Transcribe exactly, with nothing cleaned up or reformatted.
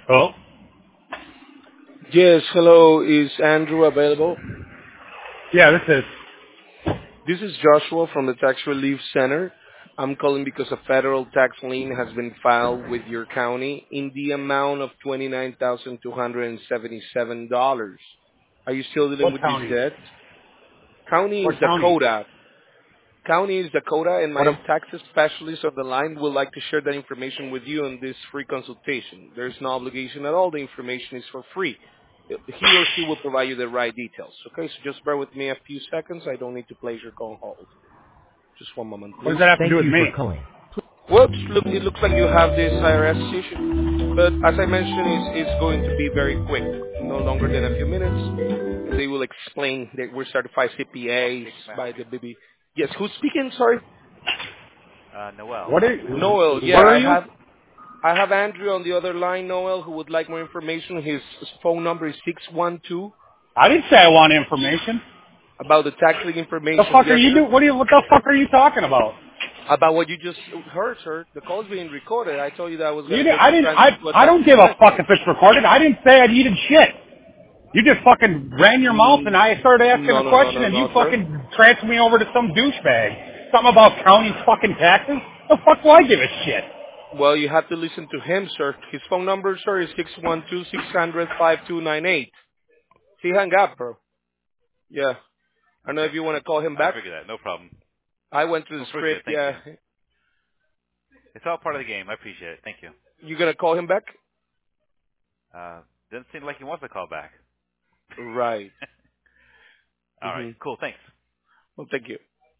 Oh, Yes, hello. Is Andrew available? yeah, this is. This is Joshua from the Tax Relief Center. I'm calling because a federal tax lien has been filed with your county in the amount of twenty-nine thousand two hundred seventy-seven dollars. Are you still dealing What with this county? debt? County is What county? Dakota. County is Dakota, and What? my A, tax specialist on the line would like to share that information with you in this free consultation. There's no obligation at all. The information is for free. He or she will provide you the right details. Okay, so just bear with me a few seconds. I don't need to place your call on hold. Just one moment, what does please. that have to do Thank with you for me? calling. Whoops, look, it looks like you have this I R S issue. But as I mentioned, it's, it's going to be very quick, no longer than a few minutes. And they will explain that we're certified C P As by the B B. Yes, who's speaking? Sorry. Uh, Noel. What are? Noel, yeah, What are I you? have I have Andrew on the other line, Noel, who would like more information. His phone number is six one two I didn't say I want information. about the tax lien The information. fuck are Yes, you sir. do? What are you? What the fuck are you talking about? About what you just heard, sir. The call is being recorded. I told you that I was You going to did, get I you didn't. I transferred to a I tax don't give a fuck specialist. if it's recorded. I didn't say I needed shit. You just fucking ran your mouth and Mm, I started asking no, a no, no, question no, and you no, sir. fucking transferred me over to some douchebag. Something about county fucking taxes? The fuck do I give a shit? Well, you have to listen to him, sir. His phone number, sir, is six one two, six hundred, five two nine eight. He hung up, bro. Yeah. I don't know Okay. if you want to call him I back. figured that. No problem. I went through Well, the appreciate it. script, Thank yeah. you. It's all part of the game. I appreciate it. Thank you. You going to call him back? Uh, doesn't seem like he wants to call back. Right. All right. Mm-hmm. Cool. Thanks. Well, thank you.